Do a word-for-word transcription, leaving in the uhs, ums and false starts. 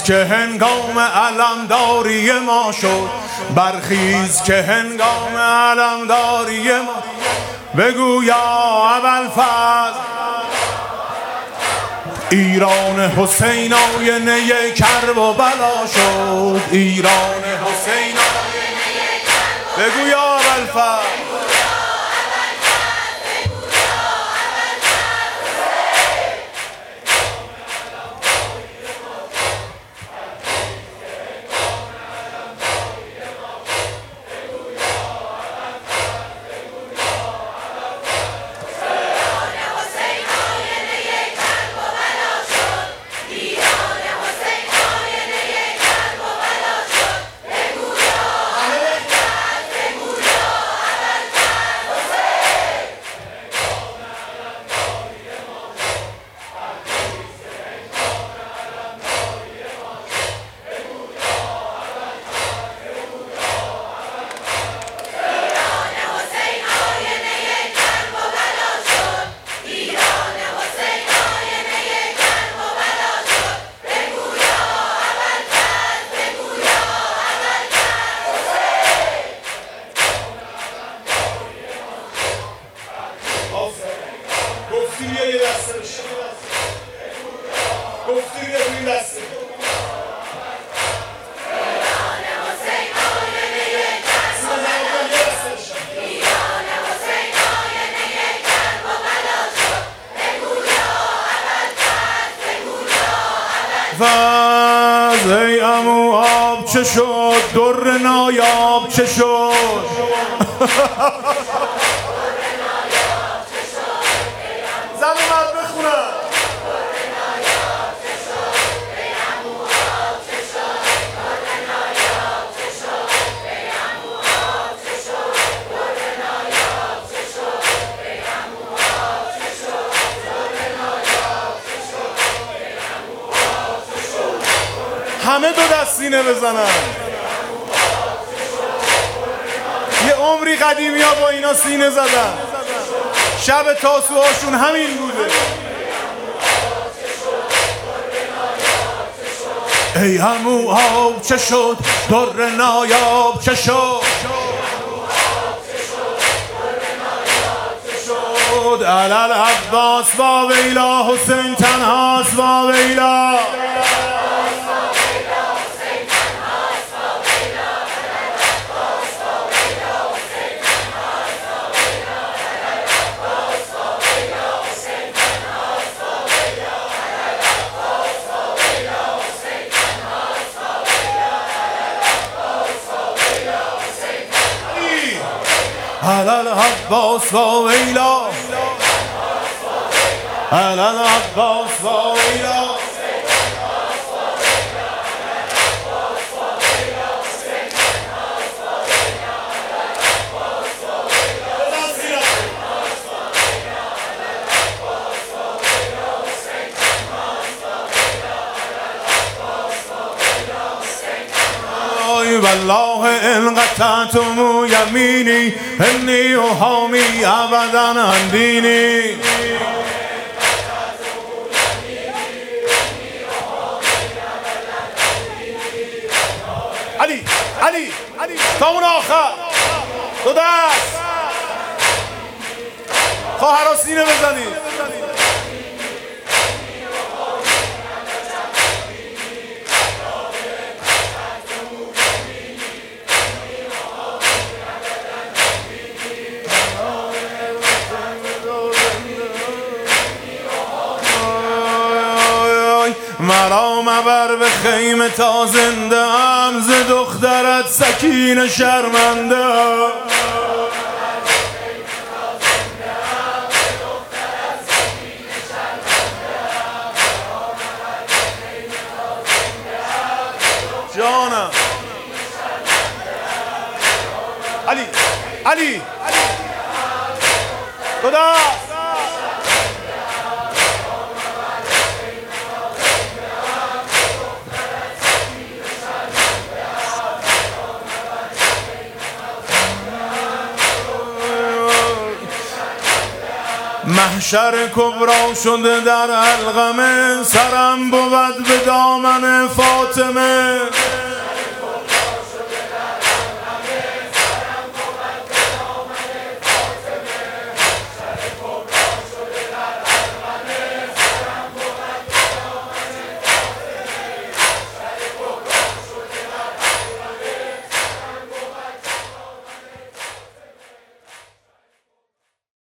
برخیز که هنگام علمداری ما شد، برخیز که هنگام علمداری ما. بگو یا ابوالفضل ایران حسین آینه کرب و بلا شد، ایران حسین آینه کرب و بلا. بگو یا ابوالفضل یه دسته بشه، گفتی یه توی دسته ایران حسین آینه کرب و بلا شد، ایران حسین آینه کرب و بلا شد. بگو یا ابوالفضل، بگو یا ابوالفضل. ای عمو آب چه شد، در نایاب چه شد. زن مرد بخونم همه دو دستینه بزنن. یه عمری قدیمی ها با اینا سینه زدن، شب تاسوهاشون همین بوده. ای عمو آب چه شد، در نایاب چه شد. علل عباس با ویلا، حسین تنهاست با ویلا. علل عباس با ویلا، علل عباس با ویلا. والله ان قطعتم یمینی انی احامی ابدا عن دینی. علی علی علی تا اون آخر دو دست خواهرها سینه بزنید. مرا مبر به خیمه تا زنده ام، ز دخترت سکینه شرمنده. جانم علی علی خدا محشر کبرا شده در علقمه، سرم بود به دامن فاطمه.